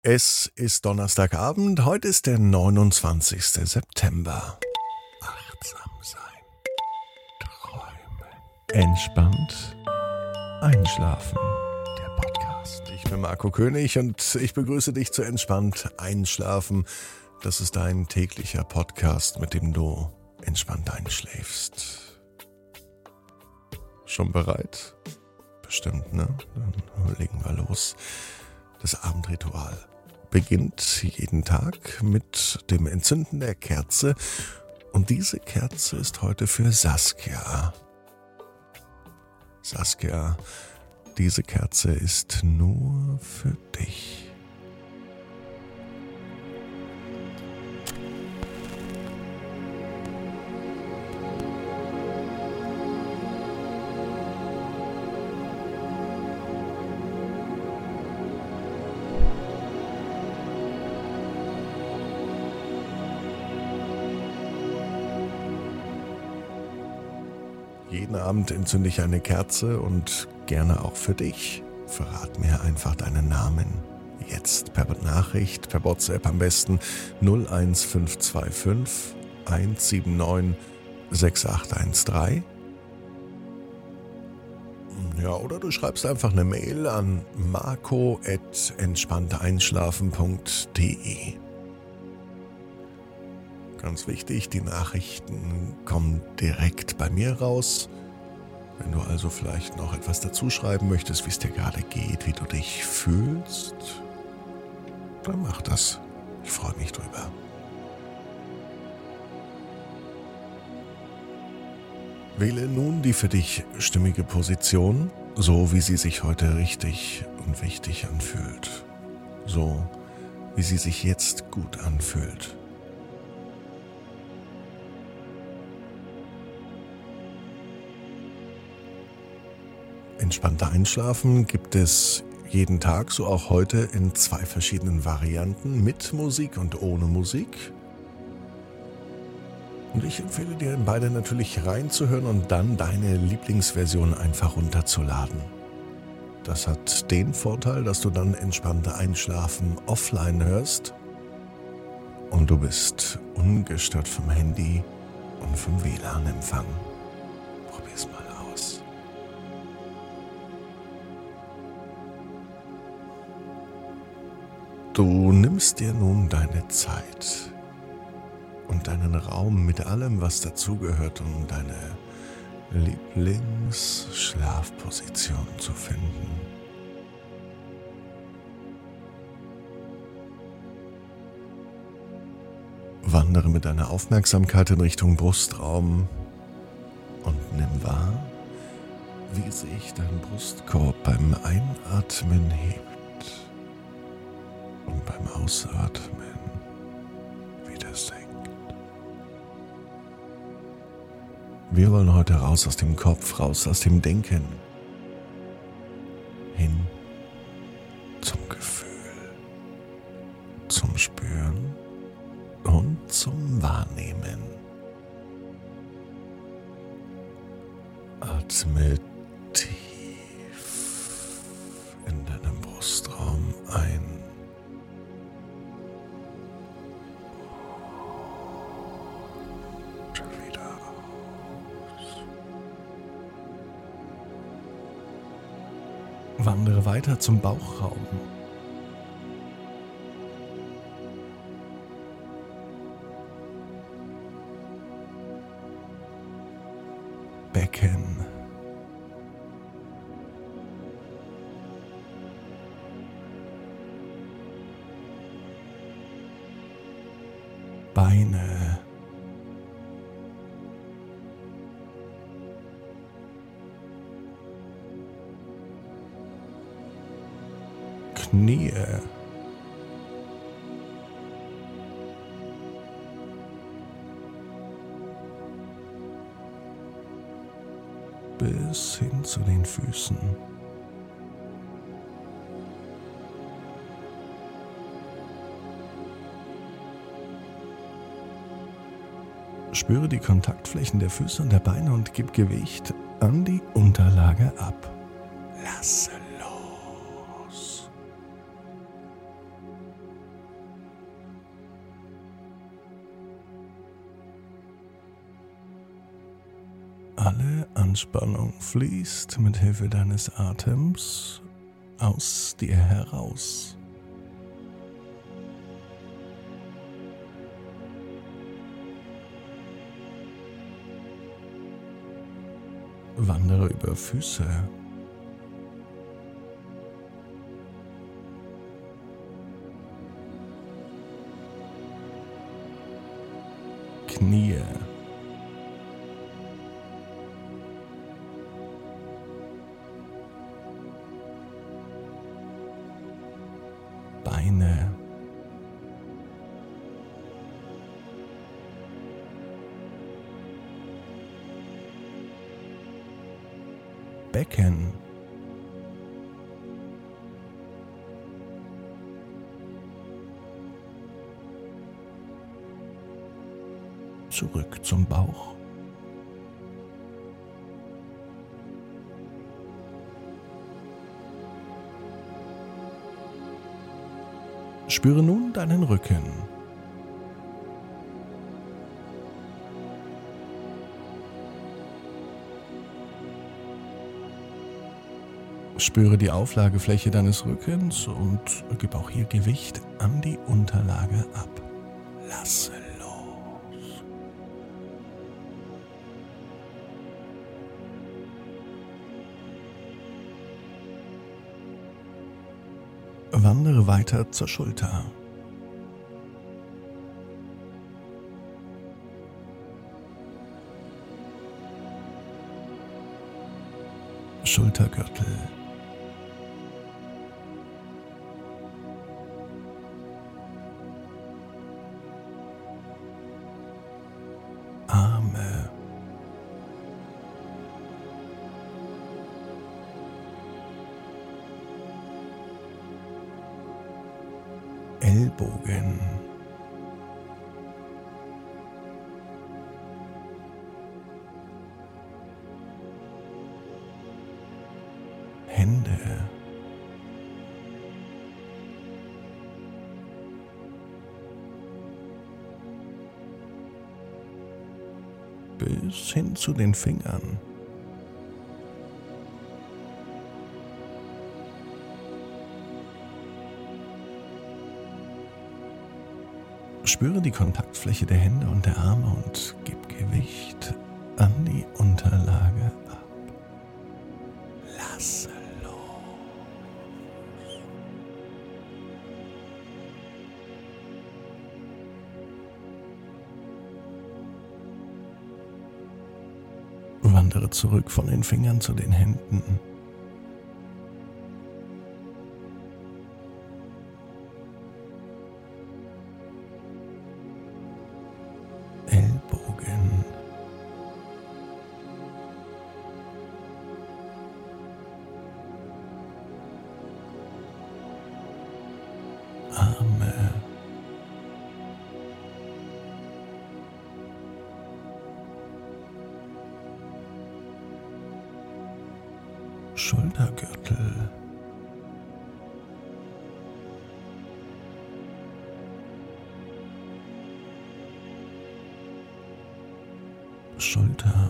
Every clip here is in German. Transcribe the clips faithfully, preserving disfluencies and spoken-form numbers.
Es ist Donnerstagabend, heute ist der neunundzwanzigster September. Achtsam sein, träumen, entspannt einschlafen. Der Podcast. Ich bin Marco König und ich begrüße dich zu Entspannt einschlafen. Das ist dein täglicher Podcast, mit dem du entspannt einschläfst. Schon bereit? Bestimmt, ne? Dann legen wir los. Das Abendritual beginnt jeden Tag mit dem Entzünden der Kerze und diese Kerze ist heute für Saskia. Saskia, diese Kerze ist nur für dich. Jeden Abend entzünde ich eine Kerze und gerne auch für dich. Verrat mir einfach deinen Namen. Jetzt per Nachricht, per WhatsApp am besten null eins fünf zwei fünf eins sieben neun sechs acht eins drei. Ja, oder du schreibst einfach eine Mail an marco at entspannteinschlafen punkt de. Ganz wichtig, die Nachrichten kommen direkt bei mir raus. Wenn du also vielleicht noch etwas dazu schreiben möchtest, wie es dir gerade geht, wie du dich fühlst, dann mach das. Ich freue mich drüber. Wähle nun die für dich stimmige Position, so wie sie sich heute richtig und wichtig anfühlt. So wie sie sich jetzt gut anfühlt. Entspannter Einschlafen gibt es jeden Tag, so auch heute in zwei verschiedenen Varianten, mit Musik und ohne Musik. Und ich empfehle dir in beide natürlich reinzuhören und dann deine Lieblingsversion einfach runterzuladen. Das hat den Vorteil, dass du dann entspannter Einschlafen offline hörst und du bist ungestört vom Handy und vom W L A N-Empfang. Probier's mal aus. Du nimmst dir nun deine Zeit und deinen Raum mit allem, was dazugehört, um deine Lieblingsschlafposition zu finden. Wandere mit deiner Aufmerksamkeit in Richtung Brustraum und nimm wahr, wie sich dein Brustkorb beim Einatmen hebt. Und beim Ausatmen wieder senkt. Wir wollen heute raus aus dem Kopf, raus aus dem Denken, hin zum Gefühl, zum Spüren und zum Wahrnehmen. Atme tief in deinem Brustraum ein. Wandere weiter zum Bauchraum. Becken. Beine. Knie, bis hin zu den Füßen. Spüre die Kontaktflächen der Füße und der Beine und gib Gewicht an die Unterlage ab. Lasse los. Alle Anspannung fließt mit Hilfe deines Atems aus dir heraus. Wandere über Füße, Knie, Beine, Becken, zurück zum Bauch, spüre nun deinen Rücken. Spüre die Auflagefläche deines Rückens und gib auch hier Gewicht an die Unterlage ab. Lasse los. Wandere weiter zur Schulter. Schultergürtel. Arme. Ellbogen. Hände. Bis hin zu den Fingern. Spüre die Kontaktfläche der Hände und der Arme und gib Gewicht an die Unterlage ab. Lasse los. Wandere zurück von den Fingern zu den Händen. Ellbogen. Arme. Schultergürtel. Schulter.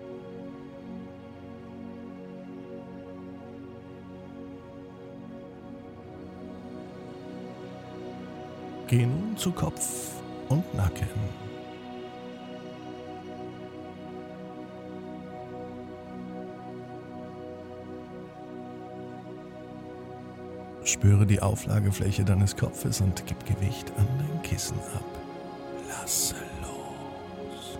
Geh nun zu Kopf und Nacken. Spüre die Auflagefläche deines Kopfes und gib Gewicht an dein Kissen ab. Lasse los.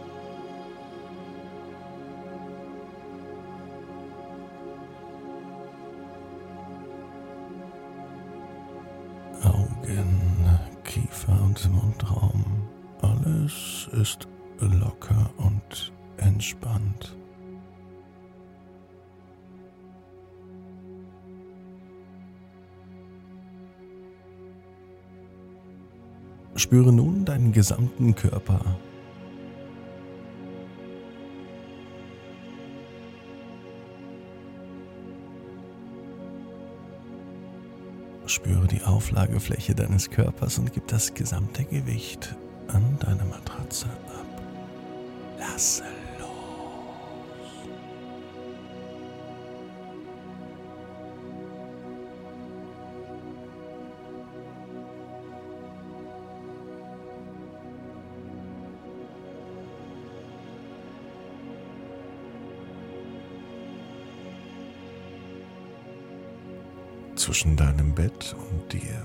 Augen, Kiefer und Mundraum. Alles ist locker und entspannt. Spüre nun deinen gesamten Körper. Spüre die Auflagefläche deines Körpers und gib das gesamte Gewicht an deine Matratze ab. Lasse los. zwischen deinem Bett und dir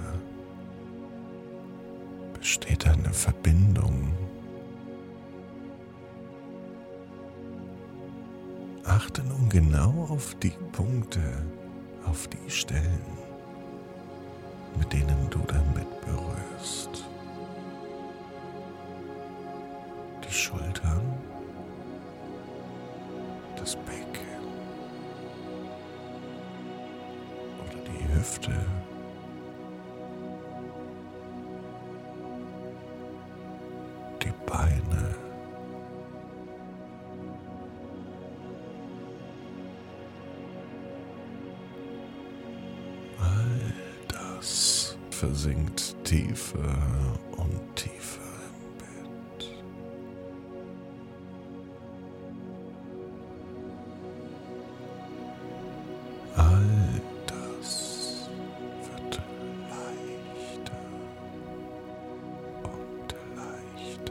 besteht eine Verbindung. Achte nun genau auf die Punkte, auf die Stellen, mit denen du dein Bett berührst. Die Schultern, das Becken oder die Hüfte. Die Beine. All das versinkt tiefer und tiefer im Bett. All das wird leichter und leichter.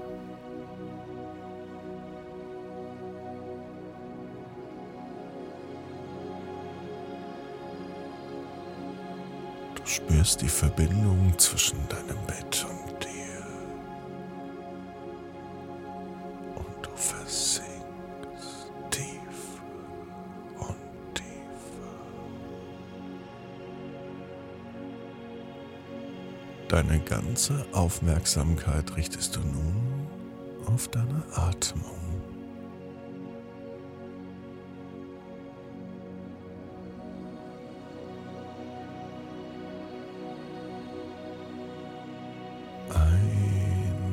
Du spürst die Verbindung zwischen deinem Bett und dir und du versinkst tiefer und tiefer. Deine ganze Aufmerksamkeit richtest du nun auf deine Atmung. Ein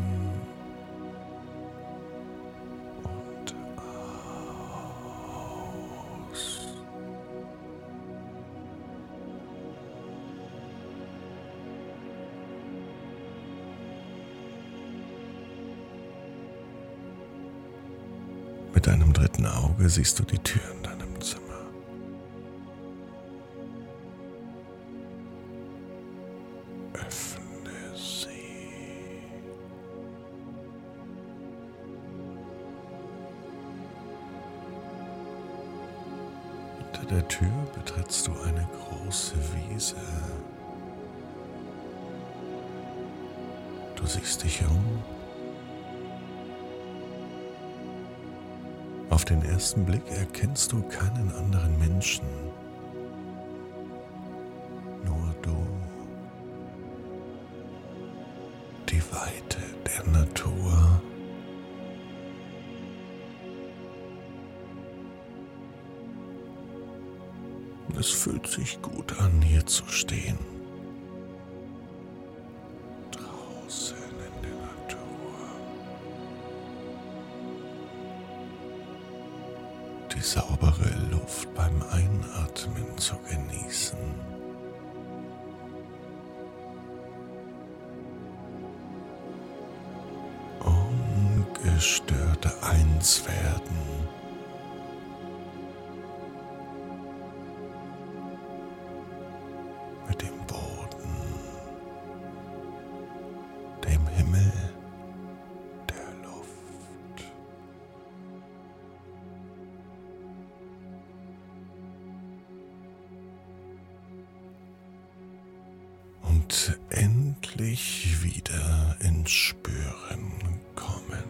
und aus. Mit deinem dritten Auge siehst du die Tür in deinem Zimmer. Öffne sie. Hinter der Tür betrittst du eine große Wiese. Du siehst dich um. Auf den ersten Blick erkennst du keinen anderen Menschen. Nur du. Die Weite der Natur. Es fühlt sich gut an, hier zu stehen. Draußen in der Natur. Die saubere Luft beim Einatmen zu genießen. Ungestörte Einswerden. Mit dem Boden, dem Himmel, der Luft. Und endlich wieder ins Spüren kommen.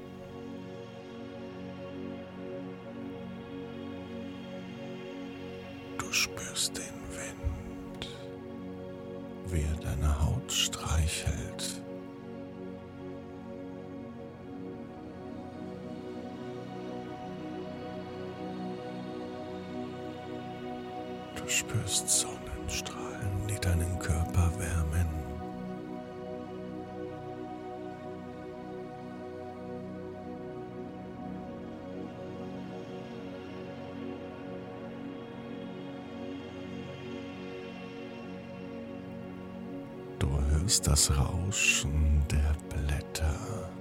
Du spürst den Wind, wie er deine Haut streichelt. Du spürst Sonnenstrahlen, die deinen Körper wärmen. Du hörst das Rauschen der Blätter.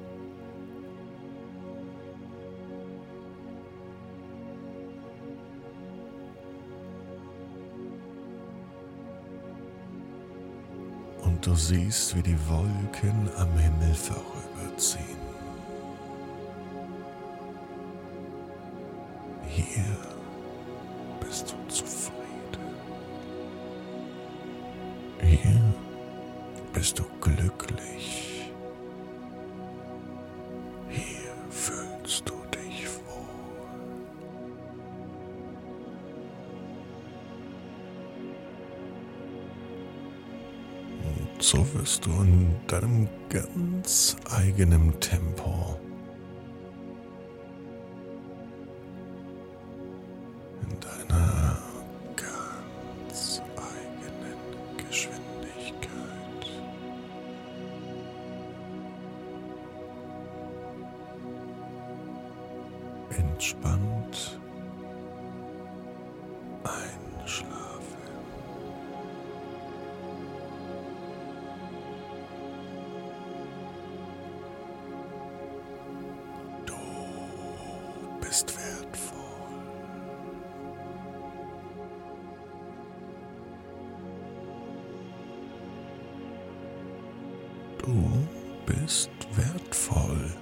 Und du siehst, wie die Wolken am Himmel vorüberziehen. Hier bist du zufrieden. bist du glücklich. Hier fühlst du dich wohl. Und so wirst du in deinem ganz eigenen Tempo, in deiner ganz eigenen Geschwindigkeit entspannt einschlafen. Du bist wertvoll. Du bist wertvoll.